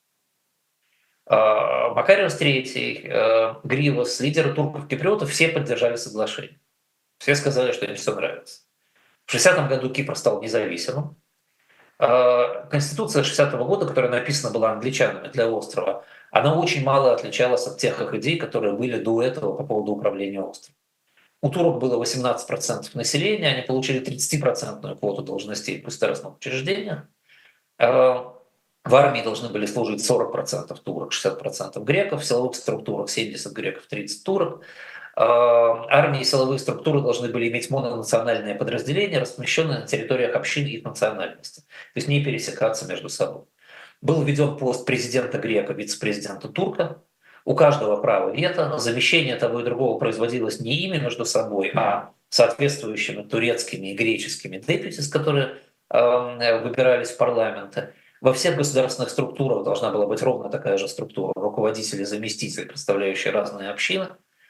Макариус III, Гривос, лидеры турков-киприотов все поддержали соглашение. Все сказали, что им все нравится. В 60-м году Кипр стал независимым. Конституция 60-го года, которая написана была англичанами для острова, она очень мало отличалась от тех их идей, которые были до этого по поводу управления островом. У турок было 18% населения, они получили 30% квоту должностей в государственных учреждениях. В армии должны были служить 40% турок, 60% греков, в силовых структурах 70 греков, 30 турок. Армии и силовые структуры должны были иметь мононациональные подразделения, размещенные на территориях общин их национальности, то есть не пересекаться между собой. Был введен пост президента грека, вице-президента турка. У каждого право вето. Замещение того и другого производилось не ими между собой, а соответствующими турецкими и греческими депутатами, которые выбирались в парламенты. Во всех государственных структурах должна была быть ровно такая же структура. Руководители, заместители, представляющие разные общины.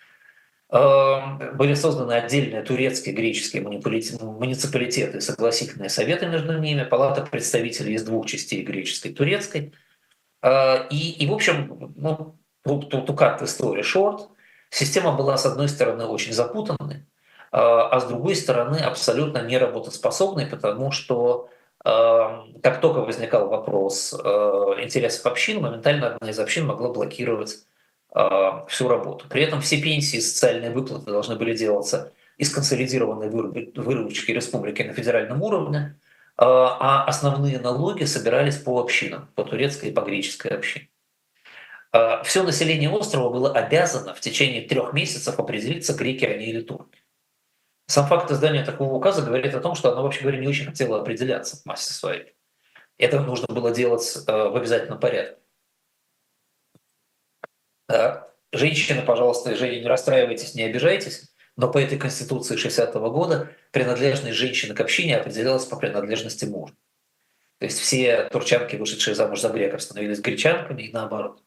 Были созданы отдельные турецкие, греческие муниципалитеты, согласительные советы между ними, палата представителей из двух частей, греческой и турецкой. И в общем, ну, to cut the story short, система была, с одной стороны, очень запутанной, а с другой стороны, абсолютно неработоспособной, потому что как только возникал вопрос интересов общин, моментально одна из общин могла блокировать всю работу. При этом все пенсии и социальные выплаты должны были делаться из консолидированной выручки республики на федеральном уровне, а основные налоги собирались по общинам, по турецкой и по греческой общине. Все население острова было обязано в течение 3 месяцев определиться, греки они или турки. Сам факт издания такого указа говорит о том, что она, вообще говоря, не очень хотела определяться в массе своей. Это нужно было делать в обязательном порядке. Женщины, пожалуйста, Женя, не расстраивайтесь, не обижайтесь, но по этой Конституции 60-го года принадлежность женщины к общине определялась по принадлежности мужа. То есть все турчанки, вышедшие замуж за греков, становились гречанками и наоборот.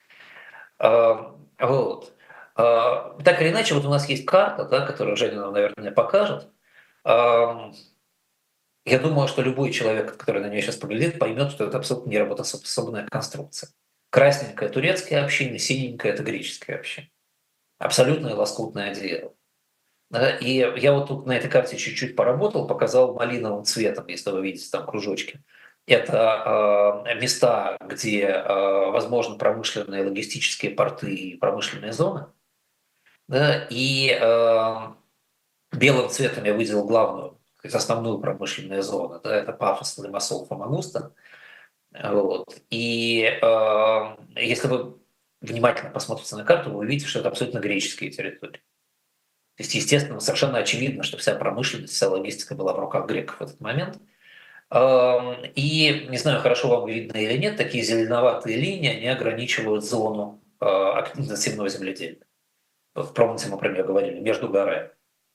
Вот. Так или иначе, вот у нас есть карта, да, которую Женя нам, наверное, покажет. Я думаю, что любой человек, который на нее сейчас поглядит, поймет, что это абсолютно неработоспособная конструкция. Красненькая турецкая община, синенькая — это греческая община. Абсолютное лоскутное одеяло. И я вот тут на этой карте чуть-чуть поработал, показал малиновым цветом, если вы видите там кружочки. Это места, где возможны промышленные логистические порты и промышленные зоны. Да, и белым цветом я выделил главную, основную промышленную зону. Да, это Пафос, Лимассол, Фомагуста. Вот. И если вы внимательно посмотрите на карту, вы увидите, что это абсолютно греческие территории. То есть, естественно, совершенно очевидно, что вся промышленность, вся логистика была в руках греков в этот момент. И, не знаю, хорошо вам видно или нет, такие зеленоватые линии, они ограничивают зону интенсивного земледелия. Помните, мы про нее говорили, между горами.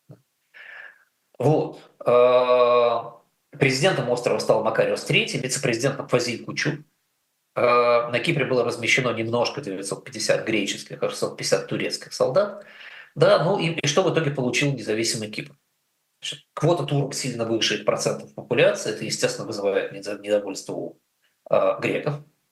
Вот. Президентом острова стал Макариос III, вице-президентом Фазиль Кучу. На Кипре было размещено немножко 950 греческих, а 650 турецких солдат. Да, ну и что в итоге получил независимый Кипр? Значит, квота турок сильно выше их процентов популяции, это, естественно, вызывает недовольство у греков.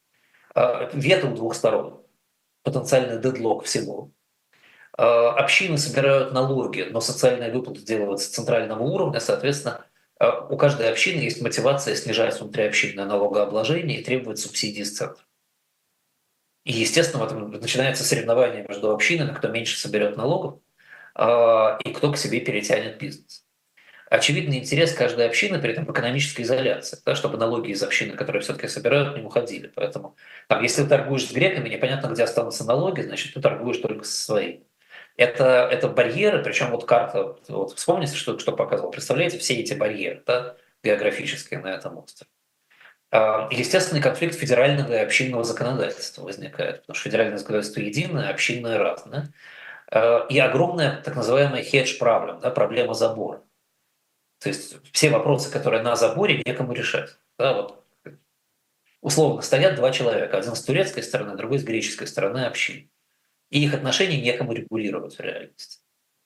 Вето у двух сторон, потенциальный дедлог всего. Общины собирают налоги, но социальные выплаты делаются с центрального уровня, соответственно, у каждой общины есть мотивация снижать внутриобщинное налогообложение и требовать субсидий с центра. И, естественно, в этом начинается соревнование между общинами, кто меньше соберет налогов и кто к себе перетянет бизнес. Очевидный интерес каждой общины при этом в экономической изоляции, да, чтобы налоги из общины, которые все-таки собирают, не уходили. Поэтому если ты торгуешь с греками, непонятно, где останутся налоги, значит, ты торгуешь только со своими. Это барьеры, причем вот карта, вот вспомните, что показывал, представляете, все эти барьеры, да, географические на этом острове. Естественный конфликт федерального и общинного законодательства возникает, потому что федеральное законодательство единое, общинное разное. И огромная так называемая hedge problem, да, проблема забора. То есть все вопросы, которые на заборе, некому решать. Да, вот. Условно стоят два человека, один с турецкой стороны, другой с греческой стороны общины. И их отношения некому регулировать в реальности.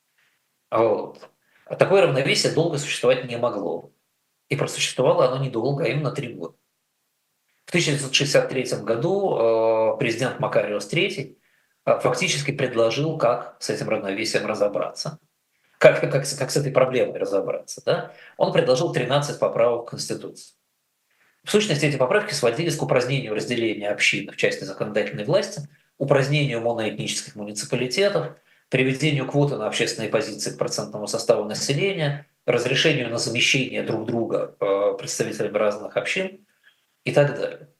Вот. А такое равновесие долго существовать не могло. И просуществовало оно недолго, а именно 3 года. В 1963 году президент Макариос III фактически предложил, как с этим равновесием разобраться. Как с этой проблемой разобраться. Да? Он предложил 13 поправок в Конституцию. В сущности, эти поправки сводились к упразднению разделения общины в части законодательной власти, упразднению моноэтнических муниципалитетов, приведению квоты на общественные позиции к процентному составу населения, разрешению на замещение друг друга представителями разных общин и так далее.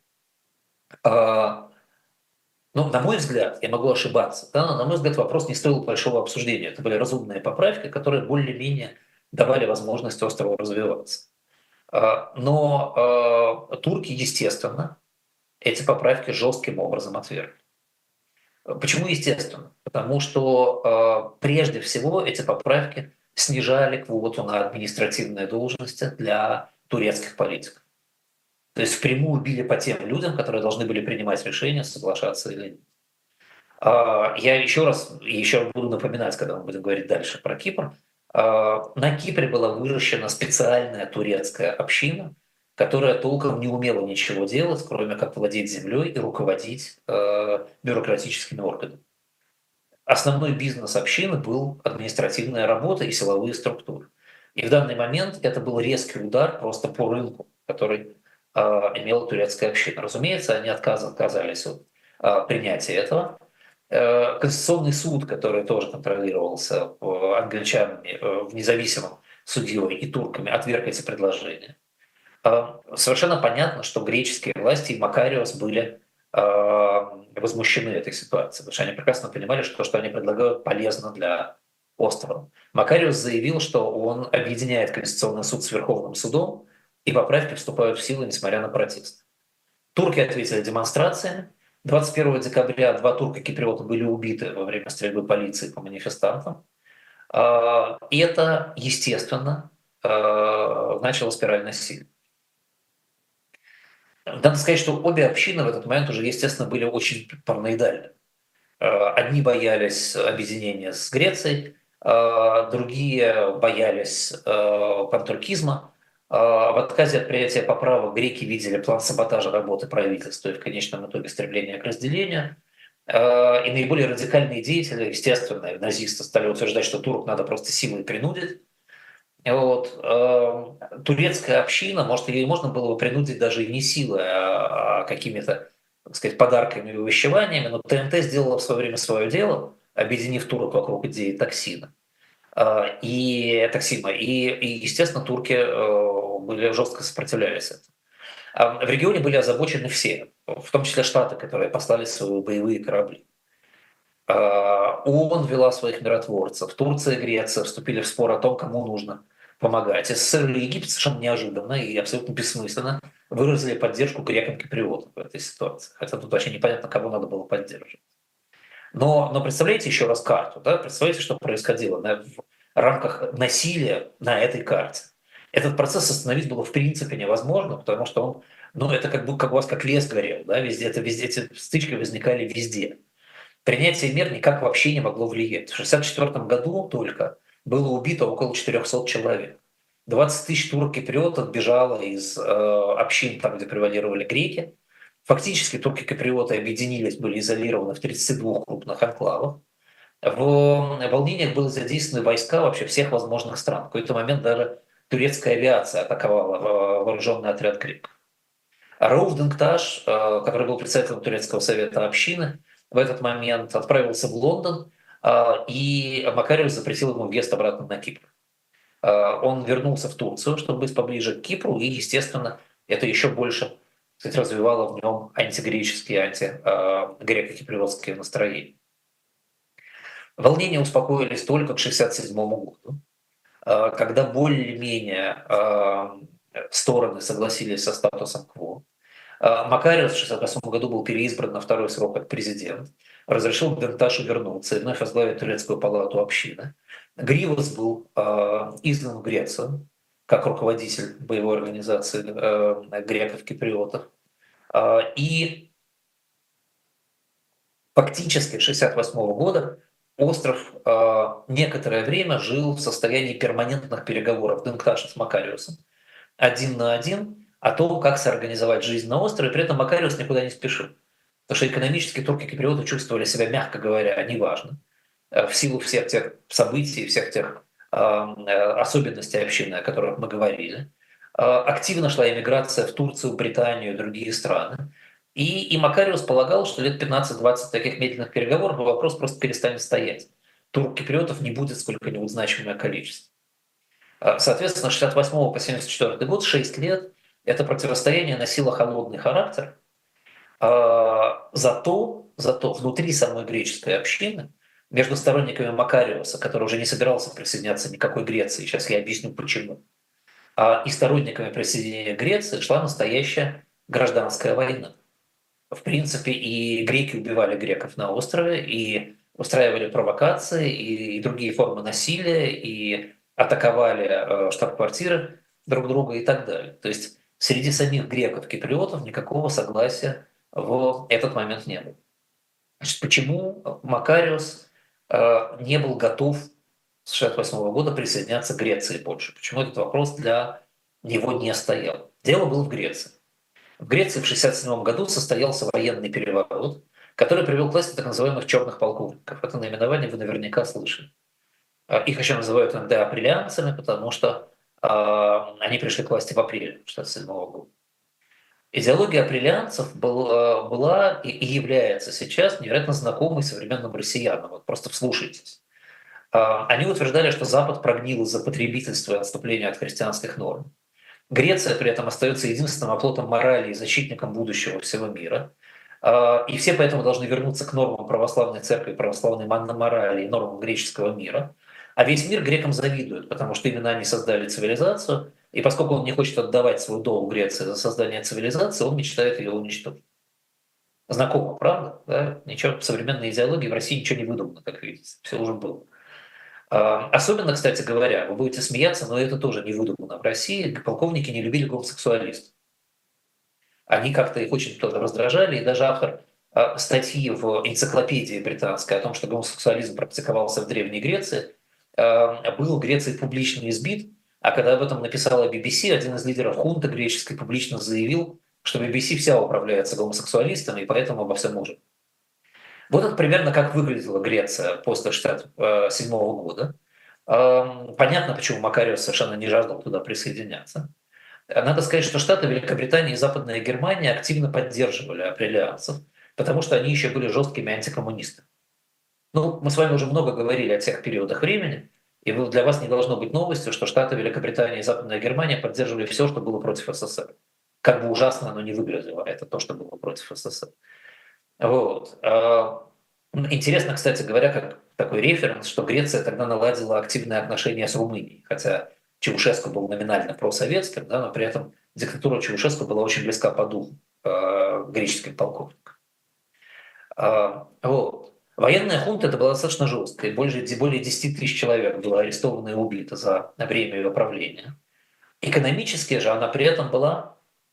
Ну, на мой взгляд, я могу ошибаться, да, но на мой взгляд вопрос не стоил большого обсуждения. Это были разумные поправки, которые более-менее давали возможность острову развиваться. Но турки, естественно, эти поправки жестким образом отвергли. Почему естественно? Потому что прежде всего эти поправки снижали квоту на административные должности для турецких политиков. То есть впрямую били по тем людям, которые должны были принимать решения, соглашаться или нет. Я еще буду напоминать, когда мы будем говорить дальше про Кипр. На Кипре была выращена специальная турецкая община, которая толком не умела ничего делать, кроме как владеть землей и руководить бюрократическими органами. Основной бизнес общины был административная работа и силовые структуры. И в данный момент это был резкий удар просто по рынку, который имела турецкая община. Разумеется, они отказались от принятия этого. Конституционный суд, который тоже контролировался англичанами, независимым судьей и турками, отверг эти предложения. Совершенно понятно, что греческие власти и Макариос были возмущены этой ситуацией, потому что они прекрасно понимали, что то, что они предлагают, полезно для острова. Макариос заявил, что он объединяет Конституционный суд с Верховным судом, и поправки вступают в силу, несмотря на протест. Турки ответили демонстрациями. 21 декабря 2 турка-киприота были убиты во время стрельбы полиции по манифестантам. И это, естественно, начало спираль насилия. Надо сказать, что обе общины в этот момент уже, естественно, были очень параноидальны. Одни боялись объединения с Грецией, другие боялись пантуркизма. В отказе от принятия поправок греки видели план саботажа работы правительства и в конечном итоге стремление к разделению. И наиболее радикальные деятели, естественно, назисты стали утверждать, что турок надо просто силой принудить. Вот. Турецкая община, может, ее можно было бы принудить даже и не силой, а какими-то, так сказать, подарками и увещеваниями, но ТНТ сделала в свое время свое дело, объединив турок вокруг идеи Таксима. И, естественно, турки жестко сопротивлялись этому. В регионе были озабочены все, в том числе Штаты, которые послали свои боевые корабли. ООН вела своих миротворцев, Турция и Греция вступили в спор о том, кому нужно помогать. СССР и Египет совершенно неожиданно и абсолютно бессмысленно выразили поддержку грекам-киприотам в этой ситуации. Хотя тут вообще непонятно, кого надо было поддерживать. Но представляете еще раз карту, да? Представляете, что происходило в рамках насилия на этой карте. Этот процесс остановить было в принципе невозможно, потому что он, ну, это как будто как у вас как лес горел, да? Везде эти стычки возникали везде. Принятие мер никак вообще не могло влиять. В 1964 году только было убито около 400 человек. 20 тысяч турок-киприотов бежало из общин, там, где превалировали греки. Фактически турки-киприоты объединились, были изолированы в 32 крупных анклавах. В волнениях были задействованы войска вообще всех возможных стран. В какой-то момент даже турецкая авиация атаковала вооруженный отряд греков. Рауф Денкташ, который был председателем турецкого совета общины, в этот момент отправился в Лондон, и Макарьев запретил ему въезд обратно на Кипр. Он вернулся в Турцию, чтобы быть поближе к Кипру, и, естественно, это еще больше, кстати, развивало в нем антигреческие, антигреко-киприотские настроения. Волнения успокоились только к 1967 году, когда более-менее стороны согласились со статусом кво. Макарьев в 1968 году был переизбран на второй срок как президент, разрешил Денкташу вернуться и вновь возглавить турецкую палату общины. Гривас был изгнан в Грецию как руководитель боевой организации греков-киприотов. И фактически с 1968 года остров некоторое время жил в состоянии перманентных переговоров Денкташа с Макариусом один на один о том, как соорганизовать жизнь на острове, при этом Макариус никуда не спешил. Потому что экономически турки-киприоты чувствовали себя, мягко говоря, неважно, в силу всех тех событий, всех тех особенностей общины, о которых мы говорили. Активно шла эмиграция в Турцию, Британию и другие страны. И Макариус полагал, что лет 15-20 таких медленных переговоров вопрос просто перестанет стоять. Турок-киприотов не будет сколько-нибудь значимое количество. Соответственно, с 68 по 74 год, 6 лет, это противостояние носило холодный характер. Зато внутри самой греческой общины, между сторонниками Макариуса, который уже не собирался присоединяться никакой Греции, сейчас я объясню почему, и сторонниками присоединения Греции шла настоящая гражданская война. В принципе, и греки убивали греков на острове, и устраивали провокации, и другие формы насилия, и атаковали штаб-квартиры друг друга и так далее. То есть среди самих греков-киприотов никакого согласия в этот момент не было. Значит, почему Макариус не был готов с 1968 года присоединяться к Греции больше? Почему этот вопрос для него не стоял? Дело было в Греции. В Греции в 1967 году состоялся военный переворот, который привел к власти так называемых черных полковников. Это наименование вы наверняка слышали. Их еще называют иногда апрелианцами, потому что они пришли к власти в апреле 1967 года. Идеология апрелианцев была и является сейчас невероятно знакомой современным россиянам. Вот просто вслушайтесь. Они утверждали, что Запад прогнил из-за потребительства и отступления от христианских норм. Греция при этом остается единственным оплотом морали и защитником будущего всего мира. И все поэтому должны вернуться к нормам православной церкви, православной морали и нормам греческого мира. А весь мир грекам завидует, потому что именно они создали цивилизацию, и поскольку он не хочет отдавать свой долг Греции за создание цивилизации, он мечтает ее уничтожить. Знакомо, правда? Да? Ничего в современной идеологии в России ничего не выдумано, как видите, все уже было. Особенно, кстати говоря, вы будете смеяться, но это тоже не выдумано. В России полковники не любили гомосексуалистов. Они как-то их очень раздражали, и даже автор статьи в энциклопедии британской о том, что гомосексуализм практиковался в Древней Греции, был в Греции публично избит, а когда об этом написала BBC, один из лидеров хунты греческой публично заявил, что BBC вся управляется гомосексуалистами, и поэтому обо всем может. Вот это примерно как выглядела Греция после 1967 года. Понятно, почему Макариус совершенно не жаждал туда присоединяться. Надо сказать, что Штаты, Великобритания и Западная Германия активно поддерживали апрелианцев, потому что они еще были жесткими антикоммунистами. Ну, мы с вами уже много говорили о тех периодах времени, и для вас не должно быть новостью, что Штаты, Великобритания и Западная Германия поддерживали все, что было против СССР. как бы ужасно оно не выглядело. Это то, что было против СССР. Вот. Интересно, кстати говоря, как такой референс, что Греция тогда наладила активные отношения с Румынией, хотя Чаушеску был номинально просоветским, да, но при этом диктатура Чаушеску была очень близка по духу греческим полковникам. Вот. Военная хунта это была достаточно жесткая. Более 10 тысяч человек было арестовано и убито за время ее правления. Экономически же она при этом была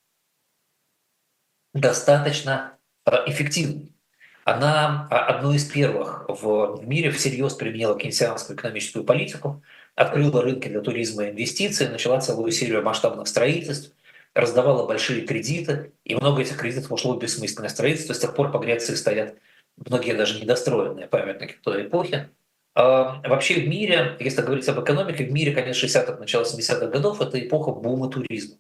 достаточно эффективной. Она одной из первых в мире всерьез применила кейнсианскую экономическую политику, открыла рынки для туризма и инвестиций, начала целую серию масштабных строительств, раздавала большие кредиты, и много этих кредитов ушло в бессмысленное строительство. С тех пор по Греции стоят многие даже недостроенные памятники той эпохи. Вообще в мире, если говорить об экономике, в мире конец 60-х, начало 70-х годов – это эпоха бума туризма.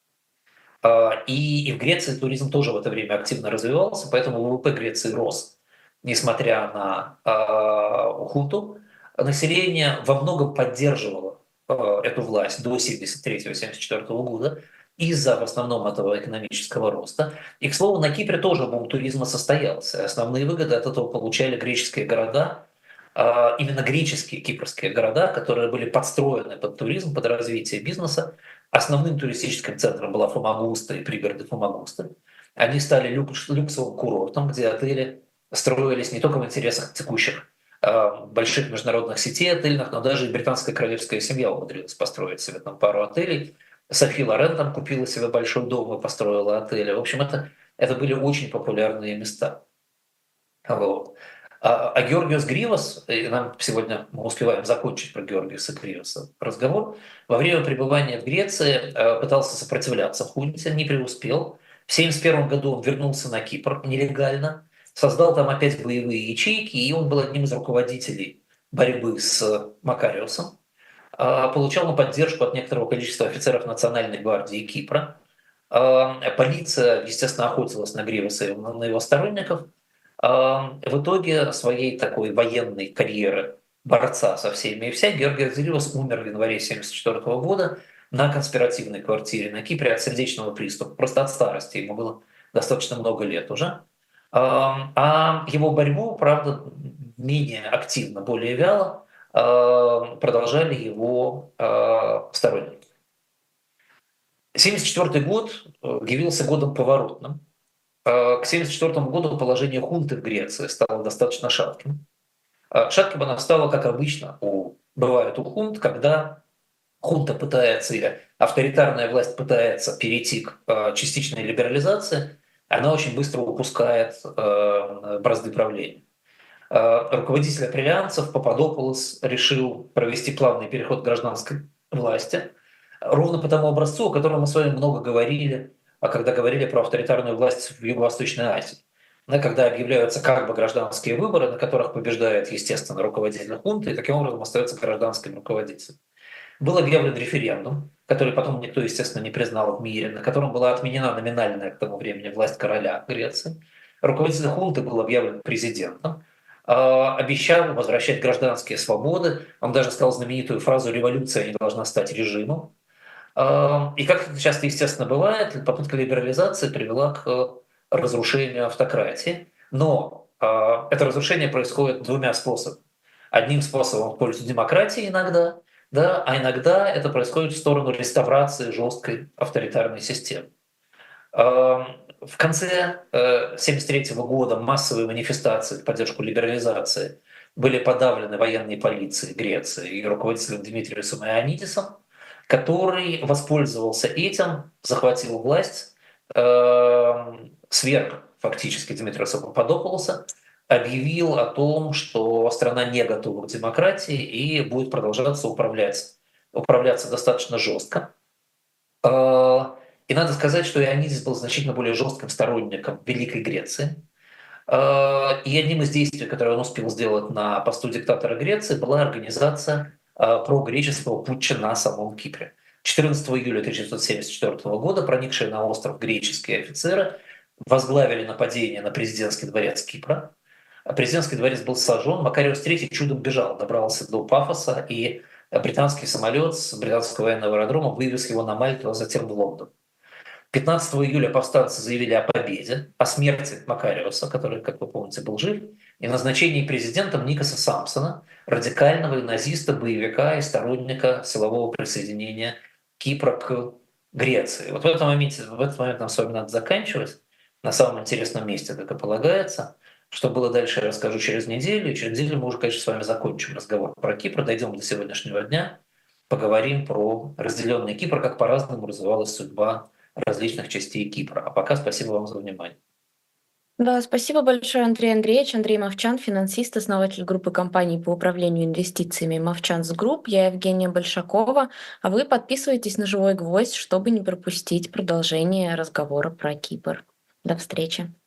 И в Греции туризм тоже в это время активно развивался, поэтому ВВП Греции рос, несмотря на хунту. Население во многом поддерживало эту власть до 1973-1974 года из-за в основном этого экономического роста. И, к слову, на Кипре тоже бум туризма состоялся. Основные выгоды от этого получали греческие города, именно греческие кипрские города, которые были подстроены под туризм, под развитие бизнеса. Основным туристическим центром была Фомагуста и пригороды Фомагусты. Они стали люксовым курортом, где отели строились не только в интересах текущих больших международных сетей отельных, но даже и британская королевская семья умудрилась построить себе там пару отелей. Софи Лорен там купила себе большой дом и построила отели. В общем, это были очень популярные места. Вот. А Георгиос Гривас, и нам сегодня мы успеваем закончить про Георгиоса Гриваса разговор, во время пребывания в Греции пытался сопротивляться хунте, не преуспел. В 1971 году он вернулся на Кипр нелегально, создал там опять боевые ячейки, и он был одним из руководителей борьбы с Макариосом. Получал на поддержку от некоторого количества офицеров Национальной гвардии Кипра. Полиция, естественно, охотилась на Гриваса и на его сторонников. В итоге своей такой военной карьеры борца со всеми и вся Георгиос Гривас умер в январе 1974 года на конспиративной квартире на Кипре от сердечного приступа, просто от старости, ему было достаточно много лет уже. А его борьбу, правда, менее активно, более вяло продолжали его сторонники. 1974 год явился годом поворотным. К 1974 году положение хунты в Греции стало достаточно шатким. Шатким она стала, как обычно, бывает у хунт, когда хунта пытается, или авторитарная власть пытается перейти к частичной либерализации, она очень быстро упускает бразды правления. Руководитель апрелианцев Пападополос решил провести плавный переход к гражданской власти, ровно по тому образцу, о котором мы с вами много говорили, когда говорили про авторитарную власть в Юго-Восточной Азии. Когда объявляются как бы гражданские выборы, на которых побеждает, естественно, руководитель хунты, и таким образом остается гражданским руководителем. Был объявлен референдум, который потом никто, естественно, не признал в мире, на котором была отменена номинальная к тому времени власть короля Греции. Руководитель хунты был объявлен президентом, обещал возвращать гражданские свободы. Он даже сказал знаменитую фразу «революция не должна стать режимом». И как это часто, естественно, бывает, попытка либерализации привела к разрушению автократии. Но это разрушение происходит двумя способами. Одним способом в пользу демократии иногда, да, а иногда это происходит в сторону реставрации жесткой авторитарной системы. В конце 1973 года массовые манифестации в поддержку либерализации были подавлены военной полицией Греции и руководителем Димитриусом Ионидисом, который воспользовался этим, захватил власть, сверг фактически Димитриуса Пападополоса, объявил о том, что страна не готова к демократии и будет продолжаться управляться достаточно жестко. И надо сказать, что Ионидис был значительно более жестким сторонником Великой Греции. И одним из действий, которые он успел сделать на посту диктатора Греции, была организация прогреческого путча на самом Кипре. 14 июля 1974 года проникшие на остров греческие офицеры возглавили нападение на президентский дворец Кипра. Президентский дворец был сожжен, Макариос III чудом бежал, добрался до Пафоса, и британский самолет с британского военного аэродрома вывез его на Мальту, а затем в Лондон. 15 июля повстанцы заявили о победе, о смерти Макариуса, который, как вы помните, был жив, и назначении президентом Никаса Сампсона, радикального назиста, боевика и сторонника силового присоединения Кипра к Греции. Вот в этот момент нам с вами надо заканчивать. На самом интересном месте, как и полагается. Что было дальше, я расскажу через неделю. И через неделю мы уже, конечно, с вами закончим разговор про Кипр, дойдем до сегодняшнего дня, поговорим про разделенный Кипр, как по-разному развивалась судьба различных частей Кипра. А пока спасибо вам за внимание.
Да, спасибо большое, Андрей Андреевич. Андрей Мовчан, финансист, основатель группы компаний по управлению инвестициями «Мовчанс Групп». Я Евгения Большакова. А вы подписывайтесь на «Живой гвоздь», чтобы не пропустить продолжение разговора про Кипр. До встречи.